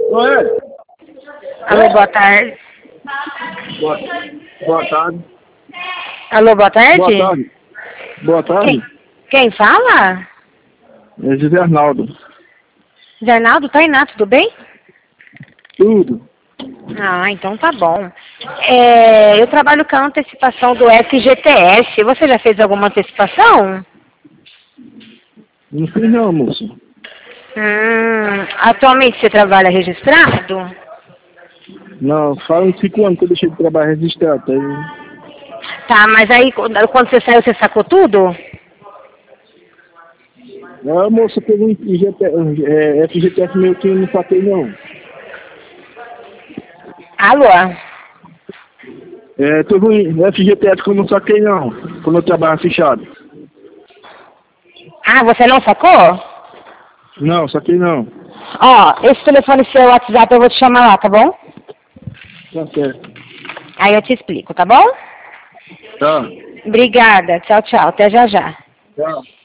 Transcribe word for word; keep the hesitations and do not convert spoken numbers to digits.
Oi? Alô, boa tarde. Boa, boa tarde. Alô, boa tarde. Boa tarde. Boa tarde. Quem, quem fala? É José Arnaldo. Zé Arnaldo, Tainá, tudo bem? Tudo. Ah, então tá bom. É, eu trabalho com a antecipação do F G T S. Você já fez alguma antecipação? Não fiz não, moço. Hum, atualmente você trabalha registrado? Não, faz uns cinco anos que eu deixei de trabalhar registrado. Aí... Tá, mas aí quando você saiu, você sacou tudo? Ah, moça, teve um I G T, é, F G T S meu que eu não saquei não. Alô? É, teve um F G T S que eu não saquei não, quando eu trabalhava fechado. Ah, você não sacou? Não, saquei não. Ó, esse telefone seu WhatsApp eu vou te chamar lá, tá bom? Tá certo. Aí eu te explico, tá bom? Tá. Obrigada. Tchau, tchau. Até já já. Tchau.